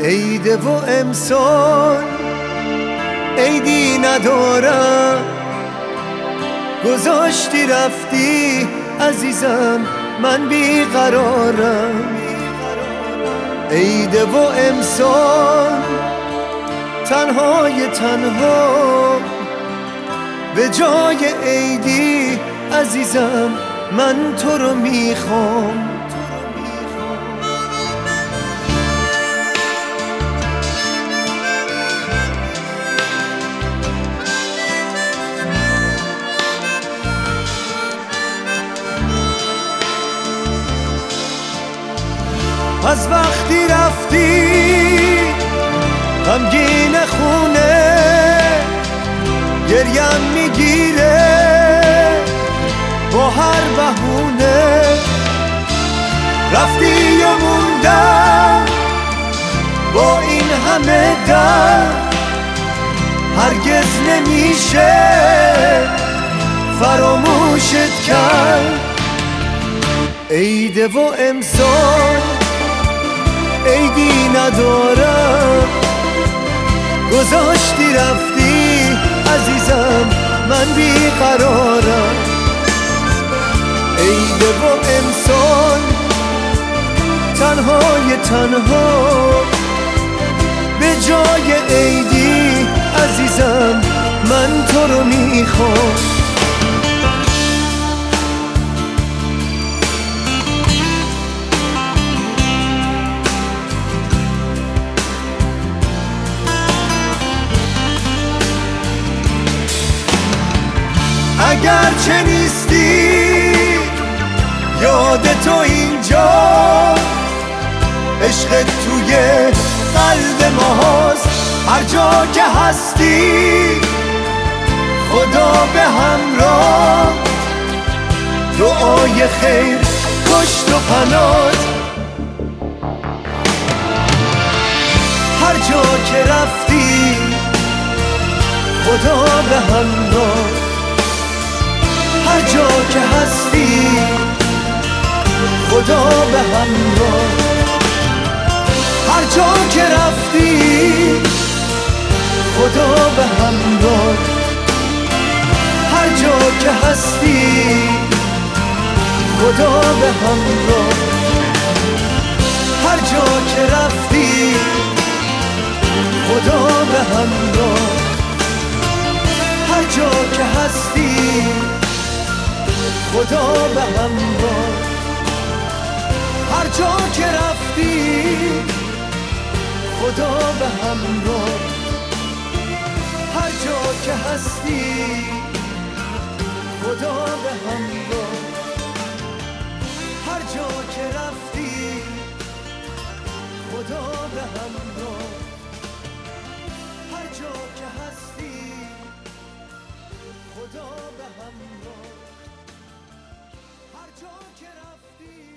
عیده و امسال عیدی ندارم، گذاشتی رفتی عزیزم من بیقرارم. عیده و امسال تنهای تنها، به جای عیدی عزیزم من تو رو میخوام. از وقتی رفتی غمگین خونه، گریم میگیره با هر بهونه. رفتی و موندم با این همه درد، هرگز نمیشه فراموشت کرد. عیده و امسال عیدی ندارم، گذاشتی رفتی عزیزم من بیقرارم. عیده و امسال تنهای تنها، به جای عیدی عزیزم من تو رو میخوام. اگر چه نیستی یاد تو اینجا، عشقت توی قلب ماست. هر جا که هستی خدا به همراه، دعای خیر پشت و پناهت. هر جا که رفتی خدا به همراه، هر جا که هستی خدا به همراه. هر جا که رفتی خدا به همراه، هر جا که هستی خدا به همراه. هر جا که رفتی خدا به همراه، هر جا که هستی خدا به همراه. هر جا که رفتی خدا به همراه، هر جا که هستی خدا به همراه. هر جا که رفتی خدا به همراه، هر جا که هستی خدا به همراه. هر جا که رفتی